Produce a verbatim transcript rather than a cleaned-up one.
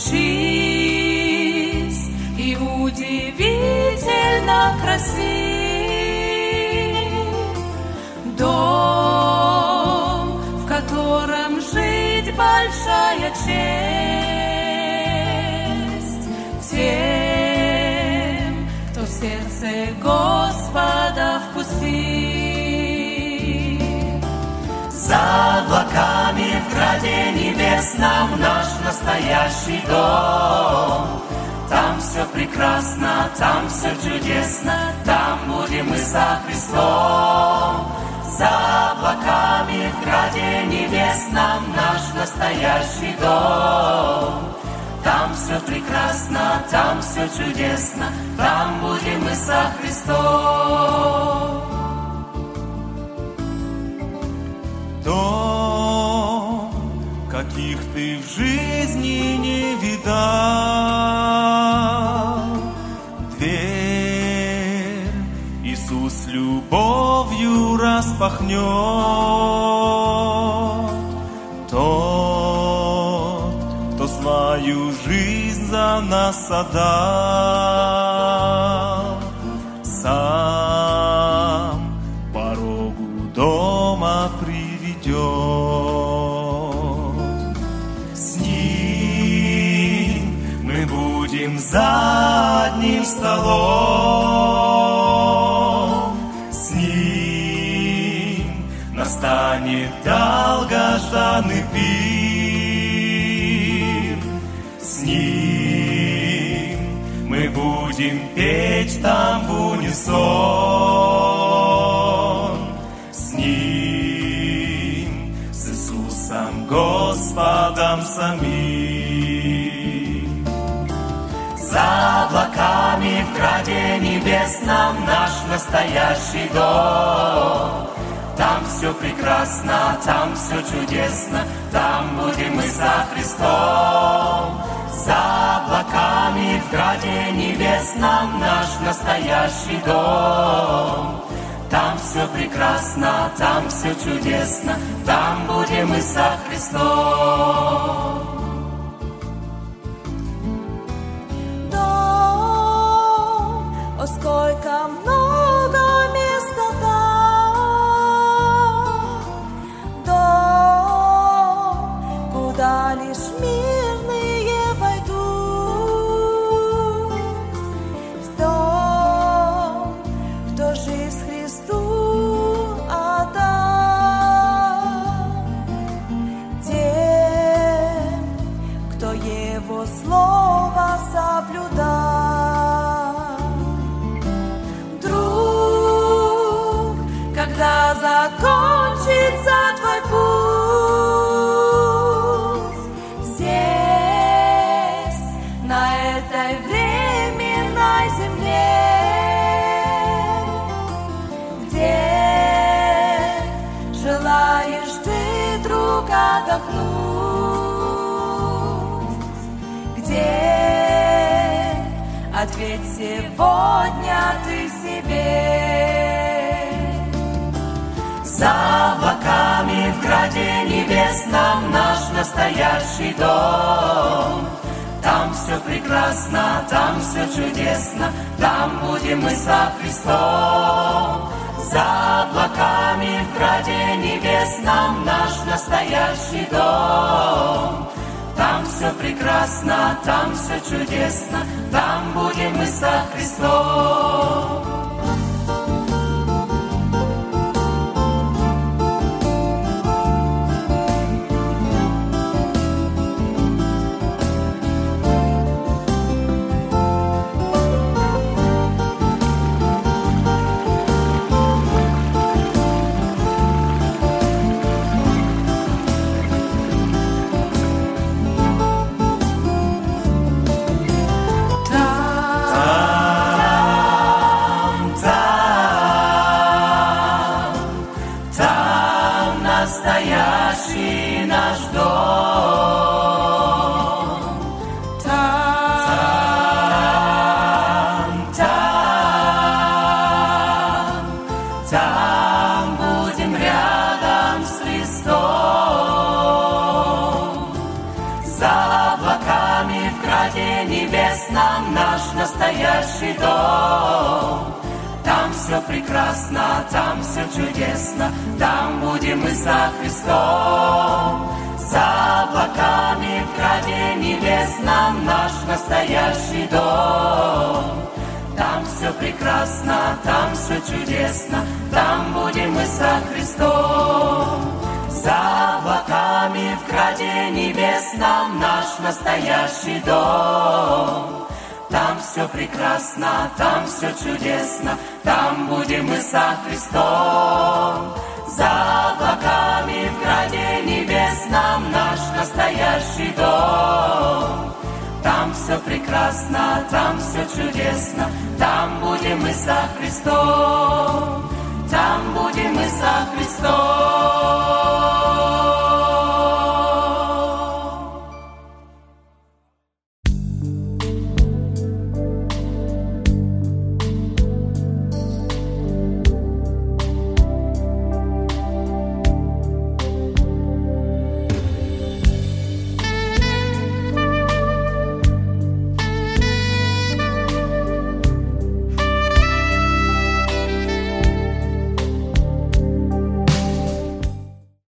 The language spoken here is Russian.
чист и удивительно красив. Дом, в котором жить большая честь тем, кто в сердце Господа впустит. За облаками в граде небесном наш настоящий дом. Там все прекрасно, там все чудесно, там будем мы со Христом. За облаками в граде небесном наш настоящий дом. Там все прекрасно, там все чудесно, там будем мы со Христом. Дом, каких ты в жизни не видал. Дверь Иисус любовью распахнет. Тот, кто свою жизнь за нас отдал, сам порогу дома приведет. С ним мы будем за одним столом. С ним настанет долгожданный пир. С ним мы будем петь там в унисон. С ним, с Иисусом Господом самим. За облаками в граде небесном наш настоящий дом. Там все прекрасно, там все чудесно, там будем мы со Христом. За облаками в граде небесном наш настоящий дом. Там все прекрасно, там все чудесно, там будем мы со Христом. Дом, о, сколько много места там. Дом, куда лишь мирные войдут. Дом, кто жизнь Христу отдал. Тем, кто Его слово соблюдал. Друг, когда закончится твой путь здесь, на этой временной земле, где желаешь ты, друг, отдохнуть, где ответь сегодня ты себе. За облаками в граде небесном наш настоящий дом. Там все прекрасно, там все чудесно, там будем мы со Христом. За облаками в граде небесном наш настоящий дом. Там все прекрасно, там все чудесно, там будем мы со Христом. небесном наш настоящий дом. Там все прекрасно, там все чудесно, там будем мы со Христом. За облаками в граде небесном наш настоящий дом. Там все прекрасно, там все чудесно, там будем мы со Христом. За облаками в граде небесном наш настоящий дом. Там все прекрасно, там все чудесно, там будем мы со Христом. За облаками в граде небесном наш настоящий дом. Там все прекрасно, там все чудесно, там будем мы со Христом. Там будем мы со Христом.